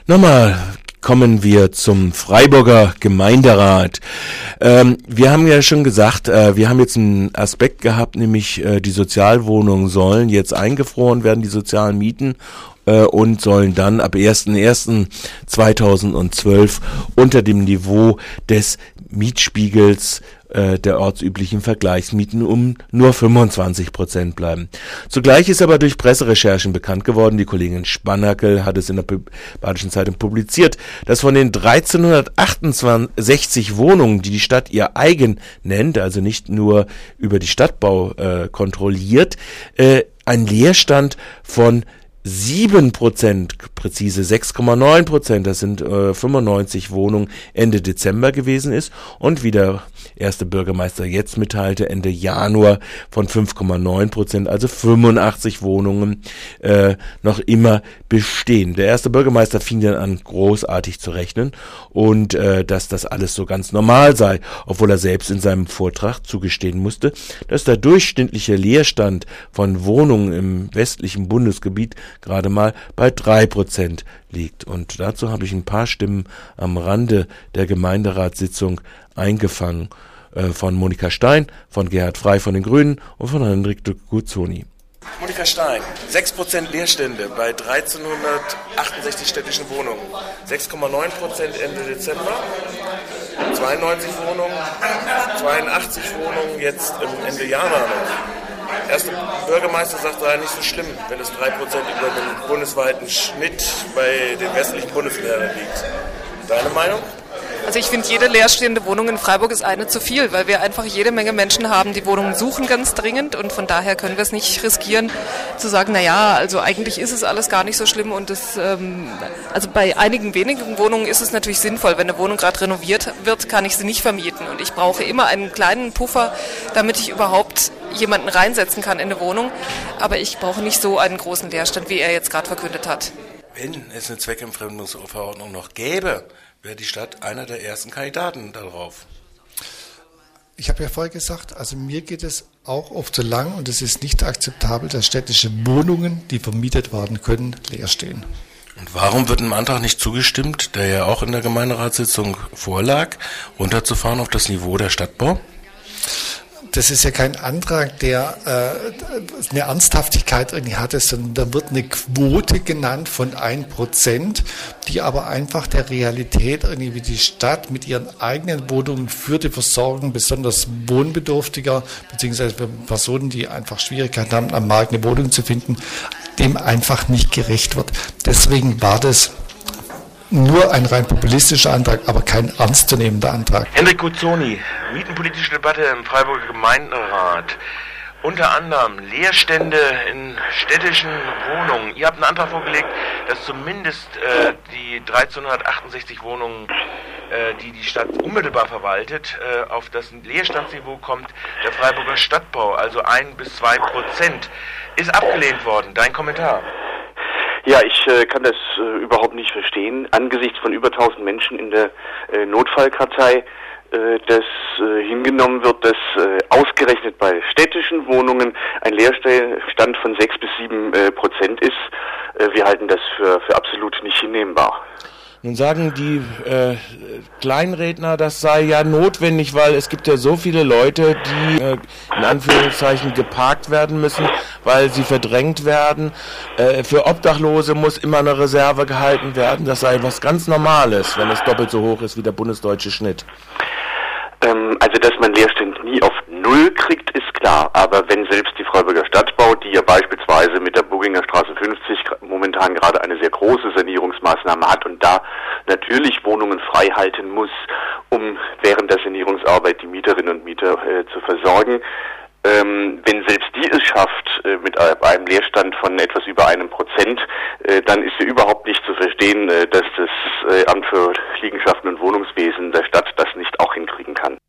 Nochmal kommen wir zum Freiburger Gemeinderat. Wir haben ja schon gesagt, wir haben jetzt einen Aspekt gehabt, nämlich die Sozialwohnungen sollen jetzt eingefroren werden, die sozialen Mieten, und sollen dann ab 1.1.2012 unter dem Niveau des Mietspiegels der ortsüblichen Vergleichsmieten um nur 25% bleiben. Zugleich ist aber durch Presserecherchen bekannt geworden, die Kollegin Spannerkel hat es in der Badischen Zeitung publiziert, dass von den 1368 Wohnungen, die die Stadt ihr eigen nennt, also nicht nur über die Stadtbau kontrolliert, ein Leerstand von 7%, präzise 6,9%, das sind 95 Wohnungen, Ende Dezember gewesen ist und wie der erste Bürgermeister jetzt mitteilte, Ende Januar von 5,9%, also 85 Wohnungen noch immer bestehen. Der erste Bürgermeister fing dann an, großartig zu rechnen und dass das alles so ganz normal sei, obwohl er selbst in seinem Vortrag zugestehen musste, dass der durchschnittliche Leerstand von Wohnungen im westlichen Bundesgebiet gerade mal bei 3% liegt. Und dazu habe ich ein paar Stimmen am Rande der Gemeinderatssitzung eingefangen. Von Monika Stein, von Gerhard Frey von den Grünen und von Hendrik Guzzoni. Monika Stein, 6% Leerstände bei 1368 städtischen Wohnungen. 6,9% Ende Dezember, 92 Wohnungen, 82 Wohnungen jetzt Ende Januar. Der erste Bürgermeister sagt, sei nicht so schlimm, wenn es 3% über dem bundesweiten Schnitt bei den westlichen Bundesländern liegt. Deine Meinung? Also ich finde, jede leerstehende Wohnung in Freiburg ist eine zu viel, weil wir einfach jede Menge Menschen haben, die Wohnungen suchen ganz dringend und von daher können wir es nicht riskieren zu sagen, naja, also eigentlich ist es alles gar nicht so schlimm und das, also bei einigen wenigen Wohnungen ist es natürlich sinnvoll, wenn eine Wohnung gerade renoviert wird, kann ich sie nicht vermieten und ich brauche immer einen kleinen Puffer, damit ich überhaupt jemanden reinsetzen kann in eine Wohnung, aber ich brauche nicht so einen großen Leerstand, wie er jetzt gerade verkündet hat. Wenn es eine Zweckentfremdungsverordnung noch gäbe, wäre die Stadt einer der ersten Kandidaten darauf. Ich habe ja vorher gesagt, also mir geht es auch oft so lang und es ist nicht akzeptabel, dass städtische Wohnungen, die vermietet werden können, leer stehen. Und warum wird dem Antrag nicht zugestimmt, der ja auch in der Gemeinderatssitzung vorlag, runterzufahren auf das Niveau der Stadtbau? Das ist ja kein Antrag, der eine Ernsthaftigkeit irgendwie hatte, sondern da wird eine Quote genannt von 1%, die aber einfach der Realität irgendwie, wie die Stadt mit ihren eigenen Wohnungen für die Versorgung besonders wohnbedürftiger, beziehungsweise für Personen, die einfach Schwierigkeiten haben, am Markt eine Wohnung zu finden, dem einfach nicht gerecht wird. Deswegen war das nur ein rein populistischer Antrag, aber kein ernstzunehmender Antrag. Hendrik Guzzoni, mietenpolitische Debatte im Freiburger Gemeinderat. Unter anderem Leerstände in städtischen Wohnungen. Ihr habt einen Antrag vorgelegt, dass zumindest die 1368 Wohnungen, die die Stadt unmittelbar verwaltet, auf das Leerstandsniveau kommt der Freiburger Stadtbau, also 1-2%. Ist abgelehnt worden. Dein Kommentar? Ja, ich kann das überhaupt nicht verstehen. Angesichts von über 1000 Menschen in der Notfallkartei, dass hingenommen wird, dass ausgerechnet bei städtischen Wohnungen ein Leerstand von 6-7% ist. Wir halten das für absolut nicht hinnehmbar. Nun sagen die Kleinredner, das sei ja notwendig, weil es gibt ja so viele Leute, die in Anführungszeichen geparkt werden müssen, weil sie verdrängt werden. Für Obdachlose muss immer eine Reserve gehalten werden. Das sei was ganz Normales, wenn es doppelt so hoch ist wie der bundesdeutsche Schnitt. Also, dass man Leerstand nie auf Null kriegt, ist klar. Aber wenn selbst die Freiburger Stadtbau, die ja beispielsweise mit der Burginger Straße 50 momentan gerade eine sehr große Sanierungsmaßnahme hat und da natürlich Wohnungen frei halten muss, um während der Sanierungsarbeit die Mieterinnen und Mieter zu versorgen, wenn selbst die es schafft, mit einem Leerstand von etwas über 1%, dann ist ja überhaupt nicht zu verstehen, dass das Amt für Liegenschaften und Wohnungswesen der Stadt das nicht auch